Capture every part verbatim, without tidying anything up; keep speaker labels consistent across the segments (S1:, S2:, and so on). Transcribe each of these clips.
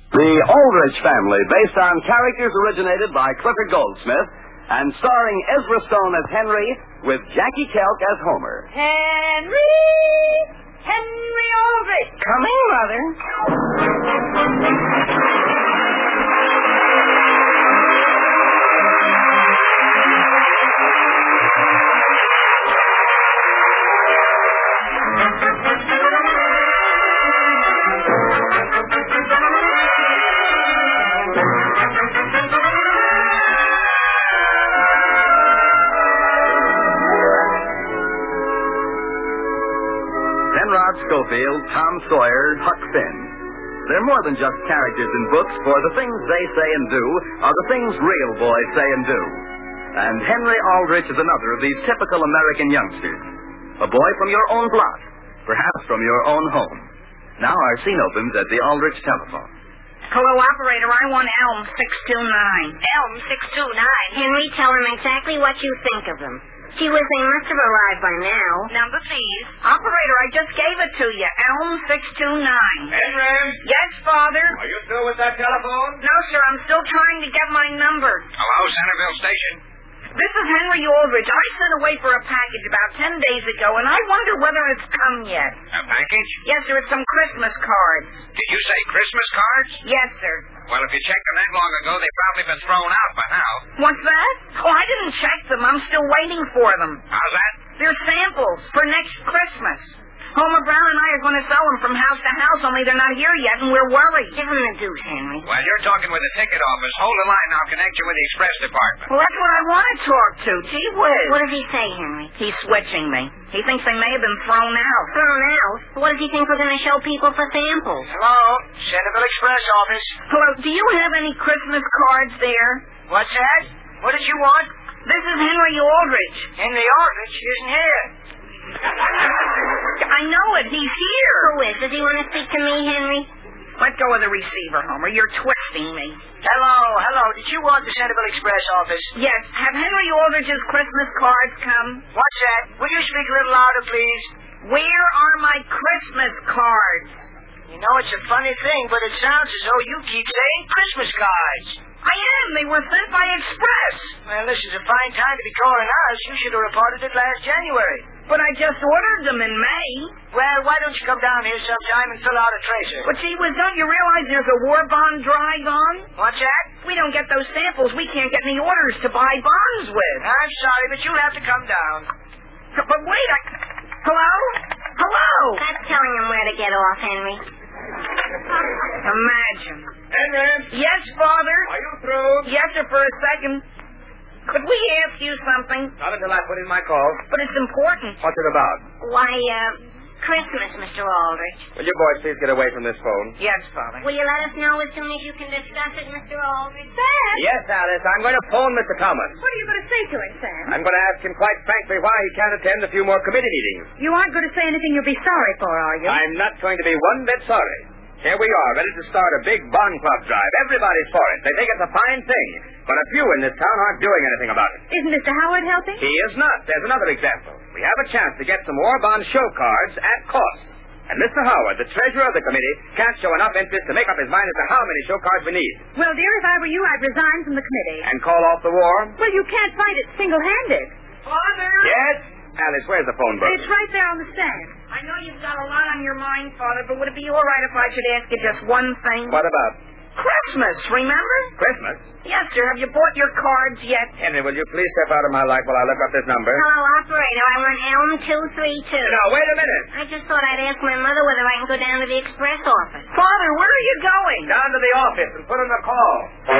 S1: The Aldrich Family, based on characters originated by Clifford Goldsmith and starring Ezra Stone as Henry with Jackie Kelk as Homer.
S2: Henry! Henry Aldrich!
S3: Coming, Mother.
S1: Penrod Schofield, Tom Sawyer, Huck Finn. They're more than just characters in books, for the things they say and do are the things real boys say and do. And Henry Aldrich is another of these typical American youngsters. A boy from your own block, perhaps from your own home. Now our scene opens at the Aldrich telephone.
S2: Hello, operator. I want Elm six two nine.
S4: Elm six two nine? Henry, tell him exactly what you think of them. Gee whiz, they must have arrived by now.
S2: Number, please. Operator, I just gave it to you. Elm six two nine.
S5: Henry?
S2: Yes, Father?
S5: Are you through with that telephone?
S2: No, sir. I'm still trying to get my number.
S5: Hello, Centerville Station.
S2: This is Henry Aldrich. I sent away for a package about ten days ago, and I wonder whether it's come yet.
S5: A package?
S2: Yes, sir. It's some Christmas cards.
S5: Did you say Christmas cards?
S2: Yes, sir.
S5: Well, if you checked them that long ago, they've probably been thrown out by now.
S2: What's that? Oh, I didn't check them. I'm still waiting for them.
S5: How's that?
S2: They're samples for next Christmas. Homer Brown and I are going to sell them from house to house, only they're not here yet, and we're worried.
S4: Give him the deuce, Henry.
S5: Well, you're talking with the ticket office. Hold the line. I'll connect you with the express department.
S2: Well, that's what I want to talk to. Gee whiz.
S4: What does he say, Henry?
S2: He's switching me. He thinks they may have been thrown out.
S4: Thrown out? What does he think we're going to show people for samples?
S5: Hello, Centerville Express office.
S2: Hello, do you have any Christmas cards there?
S5: What's that? What did you want?
S2: This is Henry Aldrich.
S5: Henry Aldrich isn't here.
S2: I know it. He's here.
S4: Who is? Does he want to speak to me, Henry?
S2: Let go of the receiver, Homer. You're twisting me.
S5: Hello, hello. Did you want the Centerville Express office?
S2: Yes. Have Henry Aldrich's Christmas cards come?
S5: What's that? Will you speak a little louder, please?
S2: Where are my Christmas cards?
S5: You know, it's a funny thing, but it sounds as though you keep saying Christmas cards.
S2: I am. They were sent by express.
S5: Well, this is a fine time to be calling us. You should have reported it last January.
S2: But I just ordered them in May.
S5: Well, why don't you come down here sometime and fill out a tracer?
S2: But gee whiz, don't you realize there's a war bond drag on?
S5: What's that?
S2: We don't get those samples. We can't get any orders to buy bonds with.
S5: I'm sorry, but you'll have to come down.
S2: But wait, I... Hello? Hello?
S4: That's telling him where to get off, Henry.
S2: Imagine.
S5: Henry?
S2: Yes, Father?
S5: Are you through?
S2: Yes, sir, for a second. Could we ask you something?
S5: Not until I put in my call.
S2: But it's important.
S5: What's it about?
S4: Why, uh, Christmas, Mister Aldrich.
S5: Will you boys please get away from this phone?
S2: Yes, Father.
S4: Will you let us know as soon as you can discuss it, Mister Aldrich? Sam!
S5: Yes, Alice. I'm going to phone Mister Thomas.
S4: What are you going to say to him, Sam?
S5: I'm going to ask him quite frankly why he can't attend a few more committee meetings.
S4: You aren't going to say anything you'll be sorry for, are you?
S5: I'm not going to be one bit sorry. Here we are, ready to start a big bond club drive. Everybody's for it. They think it's a fine thing. But a few in this town aren't doing anything about it.
S4: Isn't Mister Howard helping?
S5: He is not. There's another example. We have a chance to get some war bond show cards at cost. And Mister Howard, the treasurer of the committee, can't show enough interest to make up his mind as to how many show cards we need.
S4: Well, dear, if I were you, I'd resign from the committee.
S5: And call off the war?
S4: Well, you can't fight it single-handed.
S2: Father?
S5: Yes? Alice, where's the phone book?
S4: It's right there on the stand.
S2: I know you've got a lot on your mind, Father, but would it be all right if I should ask you just one thing?
S5: What about?
S2: Christmas, remember?
S5: Christmas?
S2: Yes, sir. Have you bought your cards yet?
S5: Henry, will you please step out of my life while I look up this number?
S4: Hello, operator. I want Elm two three two.
S5: Now, wait a minute.
S4: I just thought I'd ask my mother whether I can go down to the express office.
S2: Father, where are you going?
S5: Down to the office and put in a call.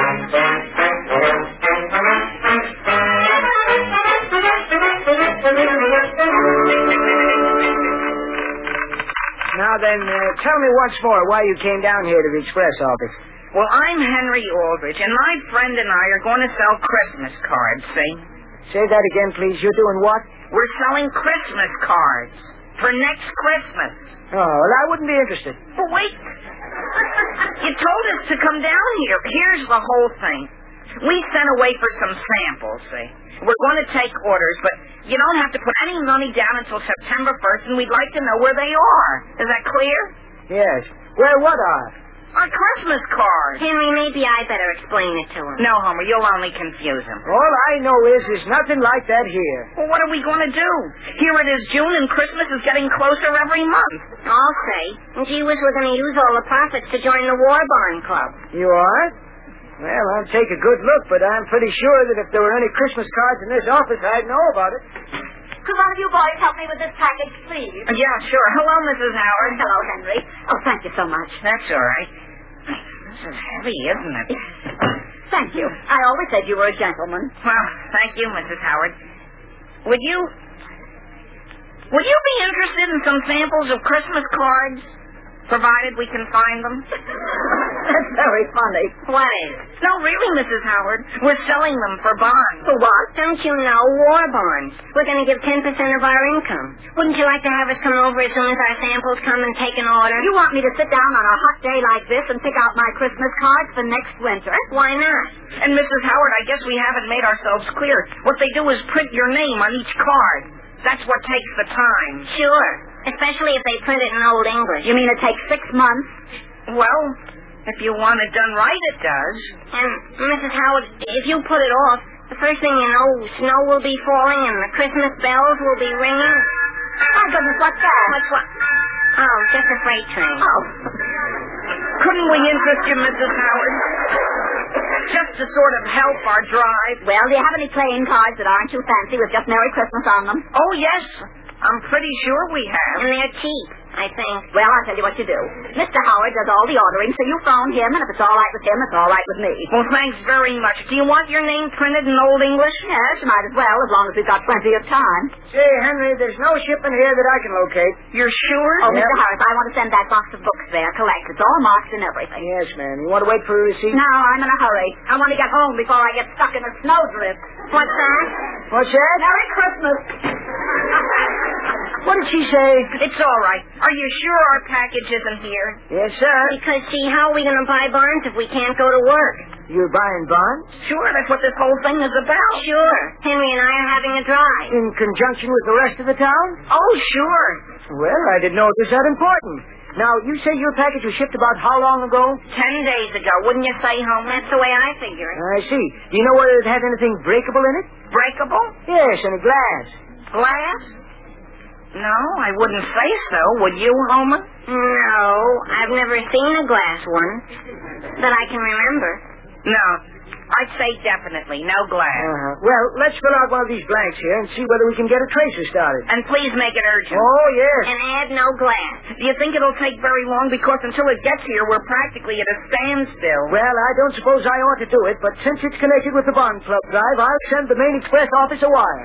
S3: Now then, uh, tell me once more why you came down here to the express office.
S2: Well, I'm Henry Aldrich, and my friend and I are going to sell Christmas cards, see?
S3: Say that again, please. You're doing what?
S2: We're selling Christmas cards for next Christmas.
S3: Oh, well, I wouldn't be interested.
S2: But wait. You told us to come down here. Here's the whole thing. We sent away for some samples, see? We're going to take orders, but you don't have to put any money down until September first, and we'd like to know where they are. Is that clear?
S3: Yes. Where what are?
S2: Our Christmas cards.
S4: Henry, maybe I better explain it to him.
S2: No, Homer, you'll only confuse him.
S3: All I know is there's nothing like that here.
S2: Well, what are we going to do? Here it is June, and Christmas is getting closer every month.
S4: I'll say. And gee whiz, we're going to use all the profits to join the War Bond Club.
S3: You are? Well, I'll take a good look, but I'm pretty sure that if there were any Christmas cards in this office, I'd know about it.
S6: Could one of you boys help me with this package, please?
S2: Yeah, sure. Hello, Missus Howard.
S6: Hello, Henry. Oh, thank you so much.
S2: That's all right. This is heavy, isn't it?
S6: Thank you. I always said you were a gentleman.
S2: Well, thank you, Missus Howard. Would you... Would you be interested in some samples of Christmas cards? Provided we can find them.
S6: That's very funny.
S2: What is? No, really, Missus Howard. We're selling them for bonds.
S4: For what? Don't you know? War bonds. We're going to give ten percent of our income. Wouldn't you like to have us come over as soon as our samples come and take an order?
S6: You want me to sit down on a hot day like this and pick out my Christmas cards for next winter?
S4: Why not?
S2: And, Missus Howard, I guess we haven't made ourselves clear. What they do is print your name on each card. That's what takes the time.
S4: Sure. Especially if they print it in Old English.
S6: You mean it takes six months?
S2: Well, if you want it done right, it does.
S4: And, Missus Howard, if you put it off, the first thing you know, snow will be falling and the Christmas bells will be ringing.
S6: My goodness, what's that?
S4: What's what? Oh, just a freight train.
S6: Oh.
S2: Couldn't we interest you, Missus Howard? Just to sort of help our drive.
S6: Well, do you have any playing cards that aren't too fancy with just Merry Christmas on them?
S2: Oh, yes. I'm pretty sure we have.
S4: And they're cheap, I think.
S6: Well, I'll tell you what you do. Mister Howard does all the ordering, so you phone him, and if it's all right with him, it's all right with me.
S2: Well, thanks very much. Do you want your name printed in Old English?
S6: Yes, you might as well, as long as we've got plenty of time.
S3: Say, Henry, there's no shipment here that I can locate.
S2: You're sure?
S6: Oh,
S3: Yep.
S6: Mister Harris, I want to send that box of books there, collect. It's all marked and everything.
S3: Yes, ma'am. You want to wait for a receipt?
S6: No, I'm in a hurry. I want to get home before I get stuck in a snowdrift.
S4: What's that?
S3: What's that?
S6: Merry Christmas.
S3: What did she say?
S2: It's all right. Are you sure our package isn't here?
S3: Yes, sir.
S4: Because, gee, how are we going to buy bonds if we can't go to work?
S3: You're buying bonds?
S2: Sure, that's what this whole thing is about.
S4: Sure. Henry and I are having a drive.
S3: In conjunction with the rest of the town?
S2: Oh, sure.
S3: Well, I didn't know it was that important. Now, you say your package was shipped about how long ago?
S2: Ten days ago, wouldn't you say, Homer?
S4: That's the way I figure it.
S3: I see. Do you know whether it had anything breakable in it?
S2: Breakable?
S3: Yes, any glass.
S2: Glass? No, I wouldn't say so. Would you, Homer?
S4: No, I've never seen a glass one that I can remember.
S2: No. I'd say definitely no glass.
S3: Uh-huh. Well, let's fill out one of these blanks here and see whether we can get a tracer started.
S2: And please make it urgent.
S3: Oh, yes.
S4: And add no glass.
S2: Do you think it'll take very long? Because until it gets here, we're practically at a standstill.
S3: Well, I don't suppose I ought to do it, but since it's connected with the Bond Club drive, I'll send the main express office a wire.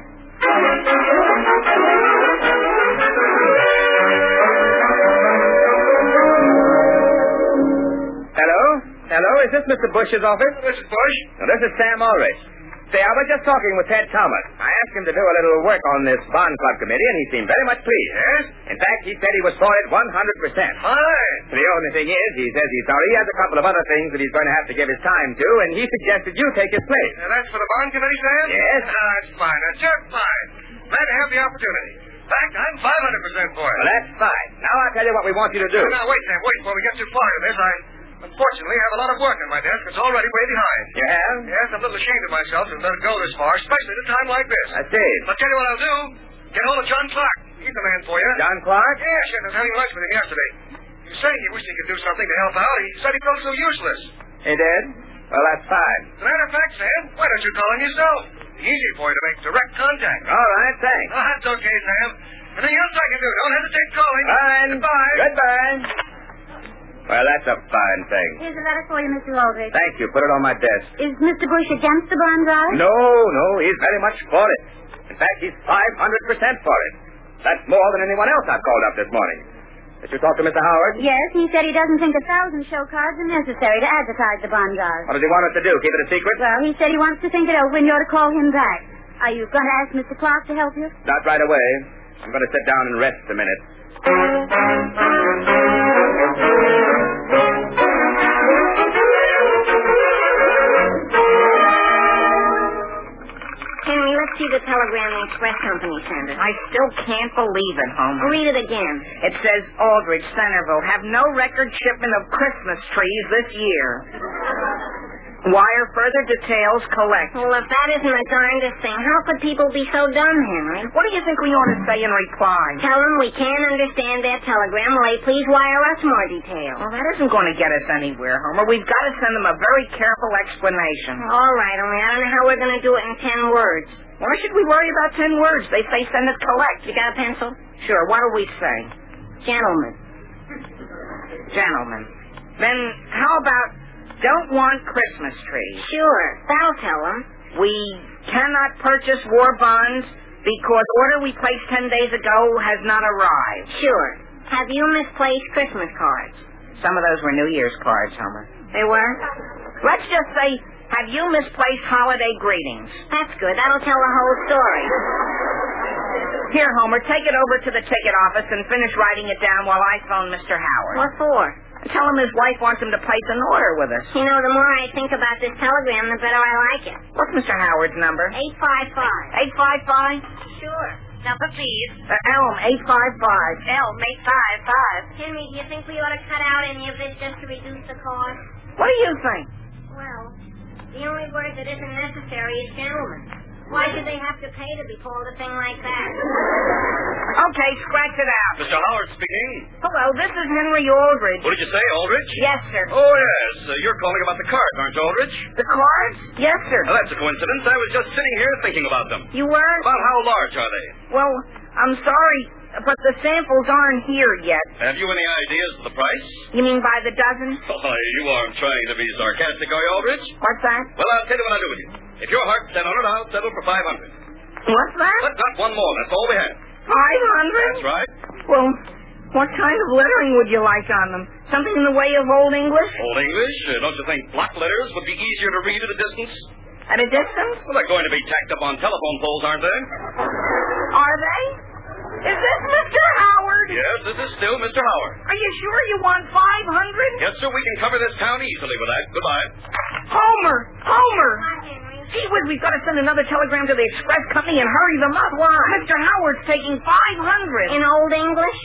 S5: Hello? Hello? Is this Mister Bush's office?
S7: Missus Bush?
S5: No, this is Sam Ulrich. Say, I was just talking with Ted Thomas. I asked him to do a little work on this Bond Club committee, and he seemed very much pleased.
S7: Yes?
S5: In fact, he said he was for it one hundred percent.
S7: Fine.
S5: The only thing is, he says he's sorry he has a couple of other things that he's going to have to give his time to, and he suggested you take his place.
S7: Now, that's for the bond committee, Sam?
S5: Yes.
S7: Ah, that's fine. That's just fine. Glad to have the opportunity. In fact, I'm five hundred percent for it.
S5: Well, that's fine. Now I'll tell you what we want you to do.
S7: Now, now, wait, Sam. Wait, before we get too far into this, I unfortunately have a lot of work on my desk. It's already way behind.
S5: You have?
S7: Yes, I'm a little ashamed of myself to let it go this far, especially at a time like this.
S5: I see.
S7: I'll tell you what I'll do. Get hold of John Clark. He's the man for you.
S5: John Clark?
S7: Yeah, sure. I was having lunch with him yesterday. He was saying he wished he could do something to help out. He said he felt so useless.
S5: He did? Well, that's fine.
S7: As a matter of fact, Sam, why don't you call him yourself? Easy for you to make direct contact.
S5: All right, thanks.
S7: Oh, that's okay, Sam. Anything else I can do? Don't hesitate calling.
S5: Fine.
S7: Goodbye.
S5: Goodbye. Well, that's a fine thing.
S6: Here's a letter for you, Mister Aldrich.
S5: Thank you. Put it on my desk.
S6: Is Mister Bush against the bond drive?
S5: No, no, he's very much for it. In fact, he's five hundred percent for it. That's more than anyone else I've called up this morning. Did you talk to Mister Howard?
S6: Yes, he said he doesn't think a thousand show cards are necessary to advertise the bond drive.
S5: What does he want us to do? Keep it a secret?
S6: Well, he said he wants to think it over and you're to call him back. Are you going to ask Mister Clark to help you?
S5: Not right away. I'm going to sit down and rest a minute.
S4: Henry, let's see the telegram the express company sent us.
S2: I still can't believe it, Homer.
S4: Read it again.
S2: It says, Aldrich, Centerville, have no record shipment of Christmas trees this year. Wire further details collect.
S4: Well, if that isn't the darndest thing, how could people be so dumb, Henry?
S2: What do you think we ought to say in reply?
S4: Tell them we can't understand their telegram. Will they please wire us more details?
S2: Well, that isn't going to get us anywhere, Homer. We've got to send them a very careful explanation.
S4: All right, only I don't know how we're going to do it in ten words.
S2: Why should we worry about ten words? They say send it collect.
S4: You got a pencil?
S2: Sure. What'll we say?
S4: Gentlemen.
S2: Gentlemen. Then how about don't want Christmas trees?
S4: Sure. That'll tell them.
S2: We cannot purchase war bonds because order we placed ten days ago has not arrived.
S4: Sure. Have you misplaced Christmas cards?
S2: Some of those were New Year's cards, Homer.
S4: They were?
S2: Let's just say, have you misplaced holiday greetings?
S4: That's good. That'll tell the whole story.
S2: Here, Homer, take it over to the ticket office and finish writing it down while I phone Mister Howard.
S4: What for?
S2: Tell him his wife wants him to place an order with us.
S4: You know, the more I think about this telegram, the better I like it.
S2: What's Mister Howard's number?
S4: eight five five.
S2: eight five five?
S4: Sure. Number, please.
S2: Uh, Elm, eight five five.
S4: Elm, eight five five. Henry, do you think we ought to cut out any of this just to reduce the cost?
S2: What do you think?
S4: Well, the only word that isn't necessary is gentlemen. Why should they have to pay to be called a thing like that?
S2: Okay, scratch it out.
S7: Mister Howard speaking.
S2: Hello, this is Henry Aldrich.
S7: What did you say, Aldrich?
S2: Yes, sir.
S7: Oh, yes. Uh, you're calling about the cards, aren't you, Aldrich?
S2: The cards? Yes, sir.
S7: Well, that's a coincidence. I was just sitting here thinking about them.
S2: You were?
S7: About how large are they?
S2: Well, I'm sorry, but the samples aren't here yet.
S7: Have you any ideas of the price?
S2: You mean by the dozen?
S7: Oh, you aren't trying to be sarcastic, are you, Aldrich?
S2: What's that?
S7: Well, I'll tell you what I'll do with you. If your heart's set on it, I'll settle for five hundred.
S2: What's that?
S7: But not one more. That's all we have.
S2: Five hundred?
S7: That's right.
S2: Well, what kind of lettering would you like on them? Something in the way of Old English?
S7: Old English? Uh, don't you think block letters would be easier to read at a distance?
S2: At a distance?
S7: Well, they're going to be tacked up on telephone poles, aren't they?
S2: Are they? Is this Mister Howard?
S7: Yes, this is still Mister Howard.
S2: Are you sure you want five hundred?
S7: Yes, sir, we can cover this town easily with that. Goodbye.
S2: Homer! Homer!
S4: Hi, Henry.
S2: Gee whiz, we've got to send another telegram to the express company and hurry them up.
S4: Why?
S2: Mister Howard's taking five hundred.
S4: In Old English?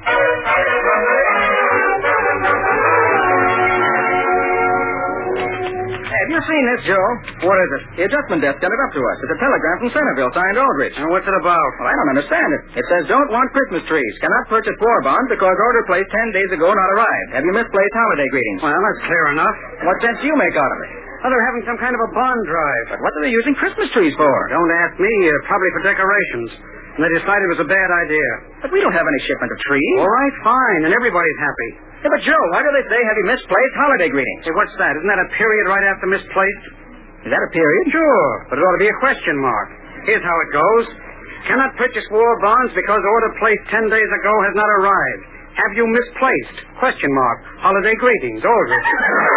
S3: Have you seen this, Joe? What is it? The adjustment desk sent it up to us. It's a telegram from Centerville, signed Aldrich. And what's it about? Well, I don't understand it. It says, don't want Christmas trees. Cannot purchase war bonds because order placed ten days ago not arrived. Have you misplaced holiday greetings?
S8: Well, that's clear enough.
S3: What sense do you make out of it?
S8: Well, they're having some kind of a bond drive.
S3: But what are they using Christmas trees for?
S8: Don't ask me. Uh, probably for decorations. And they decided it was a bad idea.
S3: But we don't have any shipment of trees.
S8: All right, fine. And everybody's happy.
S3: Yeah, but Joe, why do they say have you misplaced holiday greetings?
S8: Hey, what's that? Isn't that a period right after misplaced?
S3: Is that a period?
S8: Sure, but it ought to be a question mark. Here's how it goes. Cannot purchase war bonds because order placed ten days ago has not arrived. Have you misplaced? Question mark. Holiday greetings. Aldrich.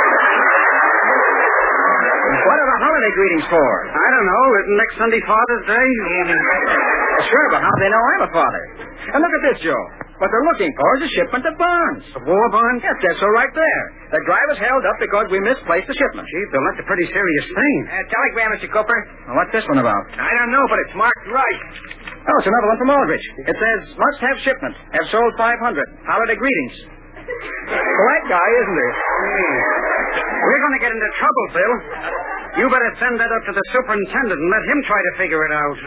S3: What are the holiday greetings for?
S8: I don't know. Isn't next Sunday Father's Day?
S3: Sure, but how do they know I'm a father? And look at this, Joe. What they're looking for is a shipment of bonds.
S8: Of war bonds?
S3: Yes, that's so right there. The drive is held up because we misplaced the shipment.
S8: Gee, Bill, that's a pretty serious thing.
S3: Uh, telegram, Mister Cooper. Well, what's this one about?
S8: I don't know, but it's marked right.
S3: Oh, it's another one from Aldrich. It says, must have shipment. Have sold five hundred. Holiday greetings. Polite guy, isn't he?
S8: Hey. We're going to get into trouble, Bill. You better send that up to the superintendent and let him try to figure it out.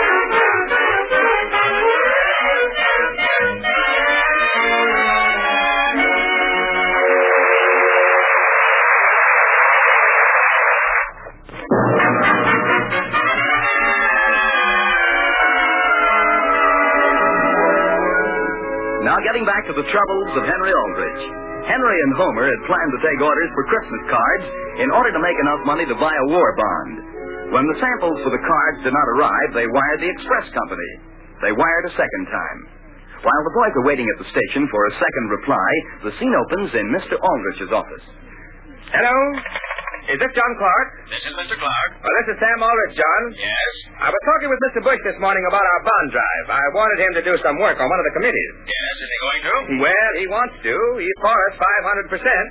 S1: Now getting back to the troubles of Henry Aldrich. Henry and Homer had planned to take orders for Christmas cards in order to make enough money to buy a war bond. When the samples for the cards did not arrive, they wired the express company. They wired a second time. While the boys are waiting at the station for a second reply, the scene opens in Mister Aldrich's office.
S5: Hello? Is this John Clark?
S7: This is Mister Clark.
S5: Well, this is Sam Aldrich, John.
S7: Yes?
S5: I was talking with Mister Bush this morning about our bond drive. I wanted him to do some work on one of the committees.
S7: Yes, is he going to?
S5: Well, he wants to. He's for us five hundred percent.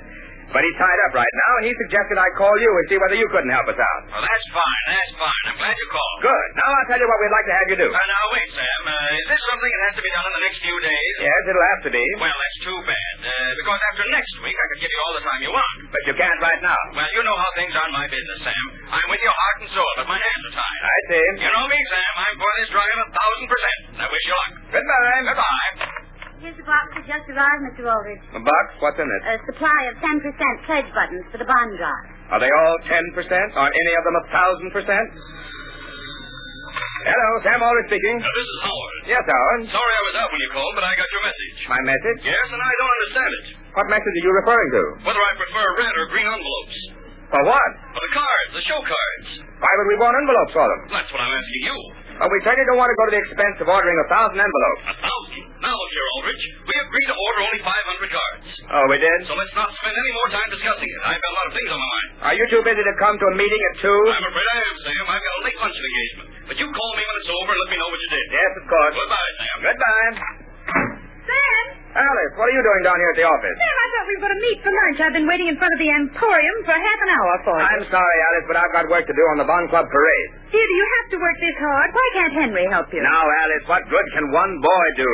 S5: But he's tied up right now, and he suggested I call you and see whether you couldn't help us out.
S9: Well, that's fine. That's fine. I'm glad you called.
S5: Good. Now I'll tell you what we'd like to have you do.
S9: Uh, now, wait, Sam. Uh, is this something that has to be done in the next few days?
S5: Yes, it'll have to be.
S9: Well, that's too bad. Uh, because after next week, I could give you all the time you want.
S5: But you can't right now.
S9: Well, you know how things are in my business, Sam. I'm with you heart and soul, but my hands are tied.
S5: I see.
S9: You know me, Sam. I'm for this drive a thousand percent. I wish you luck.
S5: Goodbye.
S9: Goodbye.
S6: Here's the box that just arrived, Mister Aldrich.
S5: A box? What's in it?
S6: A supply of ten percent pledge buttons for the bond drive.
S5: Are they all ten percent? Are any of them a thousand percent? Hello, Sam Aldrich speaking.
S9: Uh, this is Howard.
S5: Yes, Howard.
S9: Sorry I was out when you called, but I got your message.
S5: My message?
S9: Yes, and I don't understand it.
S5: What message are you referring to?
S9: Whether I prefer red or green envelopes.
S5: For what?
S9: For the cards, the show cards.
S5: Why would we want envelopes for them?
S9: That's what I'm asking you.
S5: Well, we certainly don't want to go to the expense of ordering a thousand envelopes.
S9: A thousand? Now look here, Aldrich. We agreed to order only five hundred cards.
S5: Oh, we did?
S9: So let's not spend any more time discussing it. I've got a lot of things on my mind.
S5: Are you too busy to come to a meeting at two?
S9: I'm afraid I am, Sam. I've got a late luncheon engagement. But you call me when it's over and let me know what you did.
S5: Yes, of course.
S9: Goodbye, Sam.
S5: Goodbye.
S10: Sam!
S5: Alice, what are you doing down here at the office?
S10: Sam, I thought we were going to meet for lunch. I've been waiting in front of the Emporium for half an hour for you.
S5: I'm sorry, Alice, but I've got work to do on the Bond Club parade.
S10: Dear, do you have to work this hard? Why can't Henry help you?
S5: Now, Alice, what good can one boy do?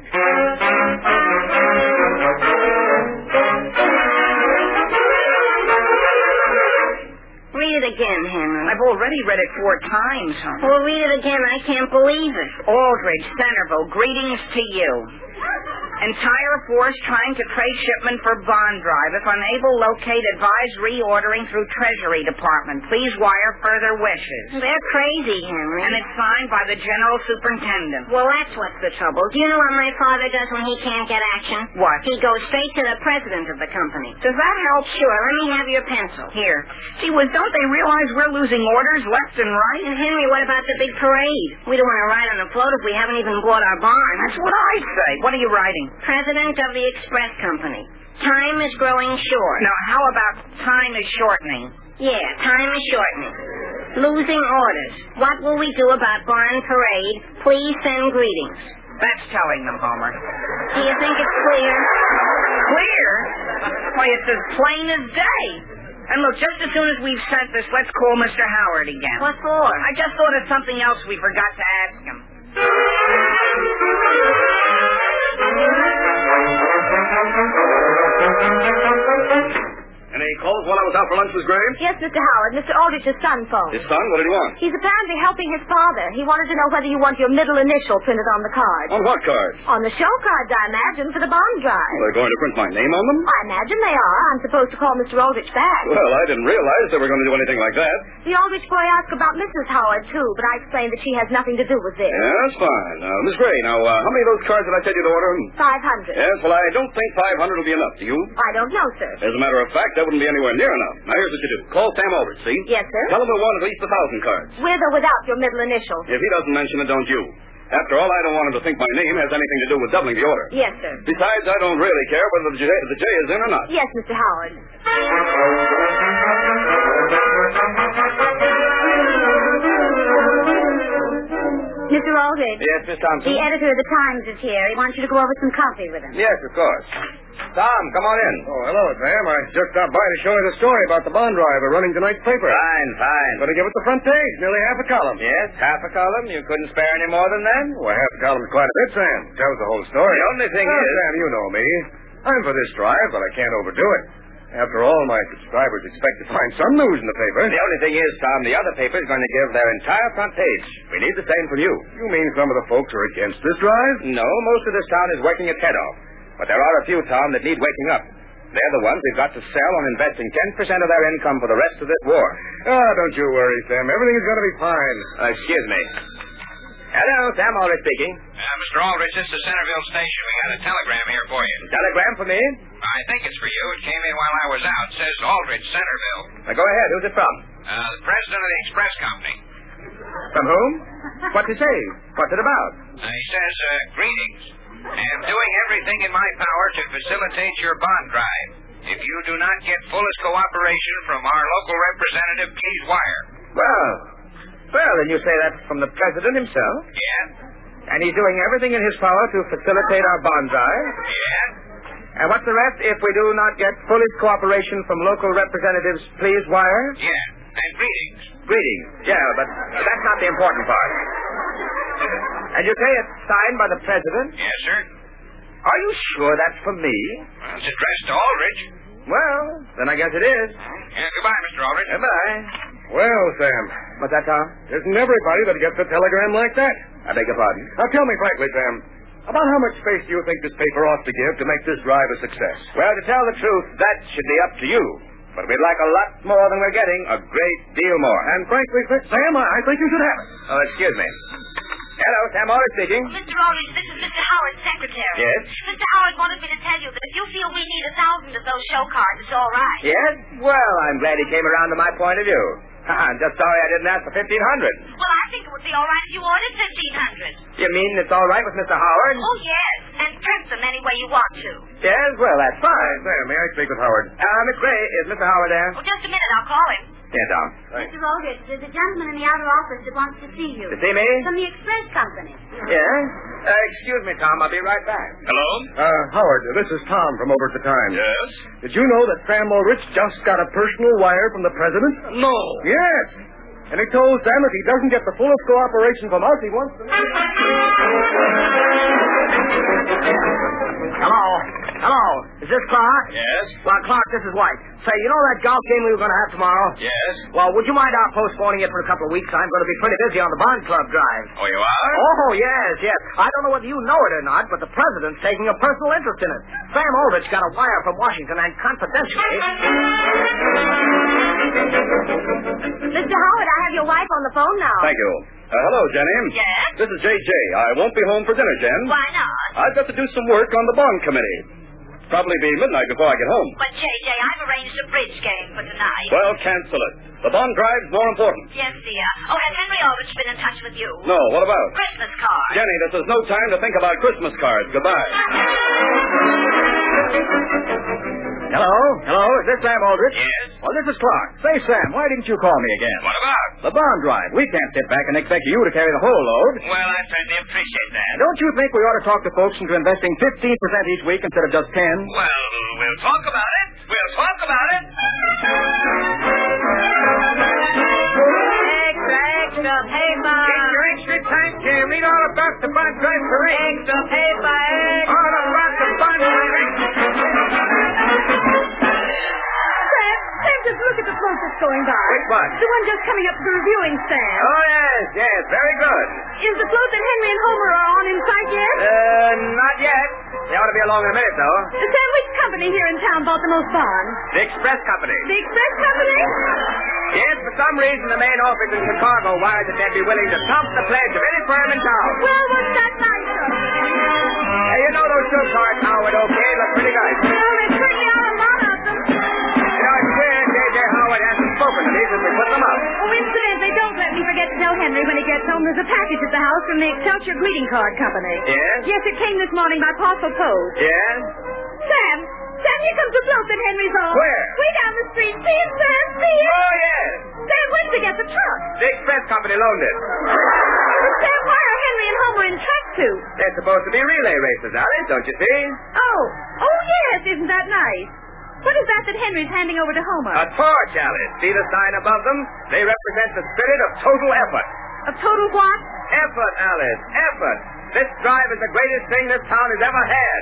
S4: Read it again, Henry.
S2: I've already read it four times, huh?
S4: Well, read it again. I can't believe it.
S2: Aldrich, Centerville, greetings to you. Entire force trying to trace shipment for bond drive. If unable, locate, advise reordering through Treasury Department. Please wire further wishes.
S4: They're crazy, Henry.
S2: And it's signed by the General Superintendent.
S4: Well, that's what's the trouble. Do you know what my father does when he can't get action?
S2: What?
S4: He goes straight to the president of the company.
S2: Does that help?
S4: Sure. Let me have your pencil.
S2: Here. Gee whiz, don't they realize we're losing orders left and right?
S4: And Henry, what about the big parade? We don't want to ride on the float if we haven't even bought our bonds.
S2: That's what I say. What are you writing?
S4: President of the Express Company. Time is growing short.
S2: Now, how about time is shortening?
S4: Yeah, time is shortening. Losing orders. What will we do about Barn Parade? Please send greetings.
S2: That's telling them, Homer.
S4: Do you think it's clear?
S2: Clear? Why, it's as plain as day. And look, just as soon as we've sent this, let's call Mister Howard again.
S4: What for?
S2: I just thought of something else we forgot to ask him.
S3: Any calls while I was out for lunch, Miss Graves?
S6: Yes, Mister Howard. Mister Aldrich's son phoned.
S3: His son? What did he want?
S6: He's apparently helping his father. He wanted to know whether you want your middle initial printed on the card.
S3: On what cards?
S6: On the show cards, I imagine, for the bond drive.
S3: They're going to print my name on them?
S6: I imagine they are. I'm supposed to call Mister Aldrich back.
S3: Well, I didn't realize they were going to do anything like that.
S6: The Aldrich boy asked about Missus Howard, too, but I explained that she has nothing to do with this.
S3: Yeah, that's fine. Now, Miss Gray, now, uh, how many of those cards did I tell you to order?
S6: Five hundred.
S3: Yes, well, I don't think five hundred will be enough. Do you?
S6: I don't know, sir.
S3: As a matter of fact, that wouldn't be anywhere near enough. Now, here's what you do. Call Sam Aldrich, see?
S6: Yes, sir.
S3: Tell him we'll want at least a thousand cards.
S6: With or without your middle initial?
S3: If he doesn't mention it, don't you. After all, I don't want him to think my name has anything to do with doubling the order.
S6: Yes, sir.
S3: Besides, I don't really care whether the J, the J is in or not.
S6: Yes, Mister Howard. Mister Aldrich.
S5: Yes, Miss Thompson?
S6: The editor of the Times is here. He wants you to go over some coffee with him.
S5: Yes, of course. Tom, come on in.
S7: Oh, hello, Sam. I just stopped by to show you the story about the bond driver running tonight's paper.
S5: Fine, fine.
S7: Going to give it the front page, nearly half a column.
S5: Yes, half a column? You couldn't spare any more than that?
S7: Well, half a column's quite a bit, Sam. Tells the whole story.
S5: The only thing
S7: Well,
S5: is...
S7: Sam, you know me. I'm for this drive, but I can't overdo it. After all, my subscribers expect to find some news in the paper.
S5: The only thing is, Tom, the other paper's going to give their entire front page. We need the same from you.
S7: You mean some of the folks are against this drive?
S5: No, most of this town is working its head off. But there are a few, Tom, that need waking up. They're the ones we've got to sell on investing ten percent of their income for the rest of this war.
S7: Ah, don't you worry, Sam. Everything is going to be fine.
S5: Uh, excuse me. Hello, Sam Aldrich speaking.
S9: Uh, Mister Aldrich, this is Centerville Station. We got a telegram here for you.
S5: Telegram for me?
S9: I think it's for you. It came in while I was out. It says Aldrich, Centerville.
S5: Now, go ahead. Who's it from?
S9: Uh, the president of the Express Company.
S5: From whom? What's it say? What's it about?
S9: Uh, he says, uh, greetings. Am doing everything in my power to facilitate your bond drive. If you do not get fullest cooperation from our local representative, please wire.
S5: Well, well, then you say that's from the president himself?
S9: Yeah?
S5: And he's doing everything in his power to facilitate our bond drive?
S9: Yeah?
S5: And what's the rest? If we do not get fullest cooperation from local representatives, please wire?
S9: Yeah, and greetings.
S5: Greetings. Yeah, but that's not the important part. And you say it's signed by the president?
S9: Yes, sir.
S5: Are you sure that's for me?
S9: Well, it's addressed to Aldrich.
S5: Well, then I guess it is.
S9: Yeah, goodbye, Mister Aldrich.
S5: Goodbye.
S7: Well, Sam,
S5: What's that, Tom?
S7: isn't everybody that gets a telegram like that?
S5: I beg your pardon.
S7: Now, tell me frankly, Sam, about how much space do you think this paper ought to give to make this drive a success?
S5: Well, to tell the truth, that should be up to you. But we'd like a lot more than we're getting, a great deal more.
S7: And frankly, Sam, I I think you should have it.
S5: Oh, excuse me. Hello, Sam Aldrich speaking.
S11: Mister Aldrich, this is Mister Howard's secretary.
S5: Yes?
S11: Mister Howard wanted me to tell you that if you feel we need a thousand of those show cards, it's all right.
S5: Yes? Well, I'm glad he came around to my point of view. I'm just sorry I didn't ask for fifteen hundred.
S11: Well, I think it would be all right if you ordered fifteen hundred.
S5: You mean it's all right with Mister Howard?
S11: Oh, yes. And print them any way you want to.
S5: Yes, well, that's fine.
S7: Sam, may I speak with Howard?
S5: Uh, Miss Gray, is Mister Howard there?
S11: Oh, just a minute. I'll call him.
S5: Yes, Tom.
S4: Mister Aldrich, there's a gentleman in the outer office that wants to see you.
S5: To see me?
S4: From the express company.
S5: Yes? Uh, excuse me, Tom. I'll be right back.
S9: Hello?
S7: Uh, Howard, this is Tom from over at the Times.
S9: Yes?
S7: Did you know that Sam Aldrich just got a personal wire from the president?
S9: No.
S7: Yes. And he told Sam if he doesn't get the fullest cooperation from us, he wants to...
S3: Hello? Hello? Is this Clark?
S9: Yes?
S3: Well, Clark, this is White. Say, you know that golf game we were going to have tomorrow?
S9: Yes?
S3: Well, would you mind our postponing it for a couple of weeks? I'm going to be pretty busy on the Bond Club drive.
S9: Oh, you are?
S3: Oh, yes, yes. I don't know whether you know it or not, but the president's taking a personal interest in it. Sam Aldrich got a wire from Washington, and confidentially...
S4: Mister Howard, I have your wife on the phone now.
S7: Thank you. Uh, hello, Jenny.
S11: Yes?
S7: This is J J. I won't be home for dinner, Jen.
S11: Why not?
S7: I've got to do some work on the bond committee. Probably be midnight before I get home.
S11: But, J J, I've arranged a bridge game for tonight.
S7: Well, cancel it. The bond drive's more important.
S11: Yes, dear. Oh, has Henry Aldrich been in touch with you?
S7: No, what about?
S11: Christmas cards.
S7: Jenny, this is no time to think about Christmas cards. Goodbye.
S3: Hello? Hello? Is this Sam Aldrich?
S9: Yes?
S3: Well, this is Clark. Say, Sam, why didn't you call me again?
S9: What about?
S3: The bond drive. We can't sit back and expect you to carry the whole load.
S9: Well, I certainly appreciate that.
S3: Don't you think we ought to talk to folks into investing fifteen percent each week instead of just ten?
S9: Well, we'll talk about it. We'll talk about it.
S2: Extra, extra paper.
S5: Get your extra time to read all about the bond drive parade.
S2: Extra paper, extra.
S5: All about the bond drive.
S10: Sam, Sam, just look at the float that's going by.
S5: Which one?
S10: The one just coming up to the reviewing stand.
S5: Oh, yes, yes, very good.
S10: Is the float that Henry and Homer are on in sight yet?
S5: Uh, not yet. They ought to be along in a minute, though.
S10: Sam, which company here in town bought the most bonds?
S5: The Express Company.
S10: The Express Company?
S5: Yes, for some reason the main office in Chicago wired that they'd be willing to trump the pledge of any firm in town.
S10: Well, what's that nice of?
S5: Hey, you know those show cards, Howard, okay? Look pretty nice.
S10: Well, there certainly are a lot of them.
S5: You know, it's queer J J. Howard hasn't spoken to me since we put them up.
S10: Oh, incidentally, don't let me forget to tell Henry when he gets home there's a package at the house from the Excelsior Greeting Card Company.
S5: Yes?
S10: Yes, it came this morning by parcel post.
S5: Yes?
S10: Sam, Sam, here comes the float that Henry's on.
S5: Where?
S10: Way down the street. See it, Sam? See it?
S5: Oh, yes.
S10: Sam, when'd you get the truck?
S5: The Express Company loaned it.
S10: But Sam, why are Henry and Homer in track suits?
S5: They're supposed to be relay races, Alice, don't you see?
S10: Oh, oh yes, isn't that nice? What is that that Henry's handing over to Homer?
S5: A torch, Alice. See the sign above them? They represent the spirit of total effort.
S10: Of total what?
S5: Effort, Alice. Effort. This drive is the greatest thing this town has ever had.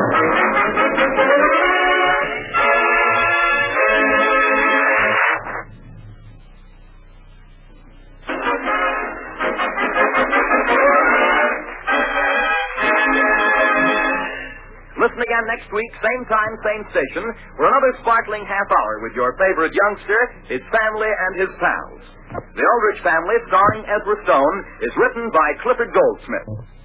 S1: Listen again next week, same time, same station, for another sparkling half hour with your favorite youngster, his family, and his pals. The Aldrich Family, starring Ezra Stone, is written by Clifford Goldsmith.